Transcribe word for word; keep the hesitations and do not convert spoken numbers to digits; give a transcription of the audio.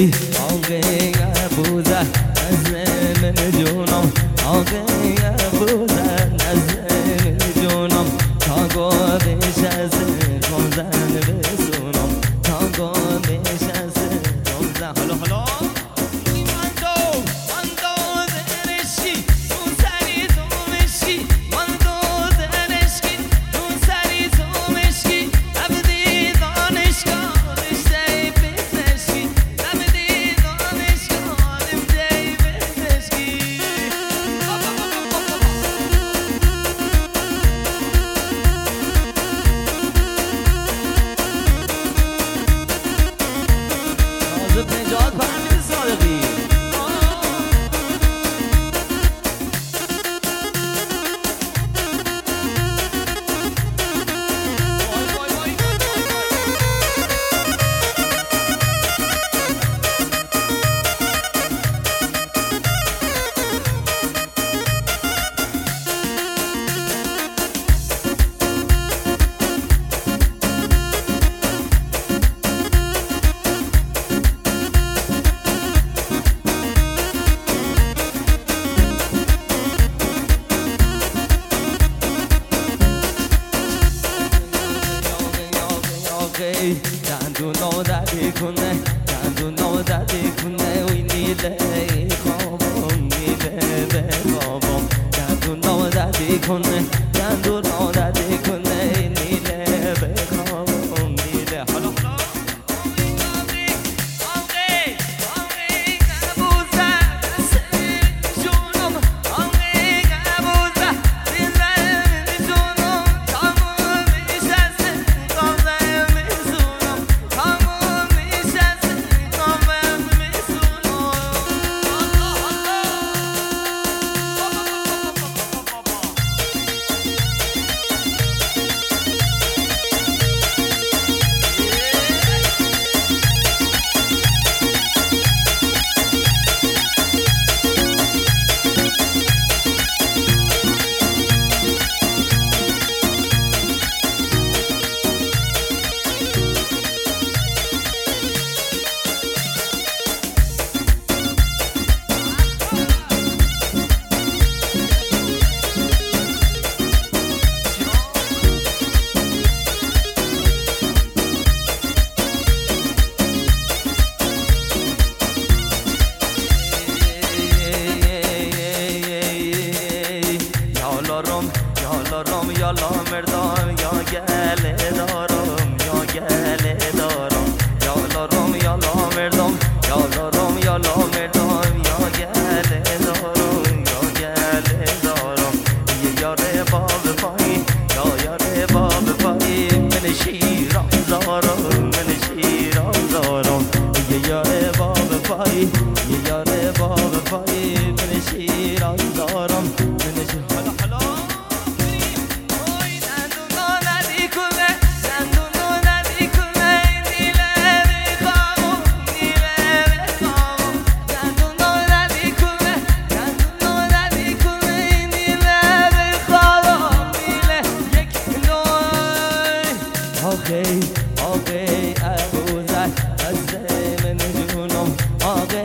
آقای آقای ابوذر از من جونم آقای ابوذر از من جونم تا گوش از روزن بسونم تا گوش از روزن حالا حالا دندونو دردی کنه دندونو دردی کنه وی نیله خوابم نیله به خوابم دندونو دردی کنه دندونو دردی کنه نیله به خوابم نیله حالا یالا مردم یا گله دارم یا گله دارم یالا روم یالا مردم یالا روم یالا مردم یا گله دارم یا گله دارم یه یاره باب پایی یا یاره باب پایی من شیرم زارم من شیرم زارم یه یاره باب پایی یه یاره باب پایی من شیرم زارم من شیرم حالا حالا آقای آقای ابوذر از من جونم آقای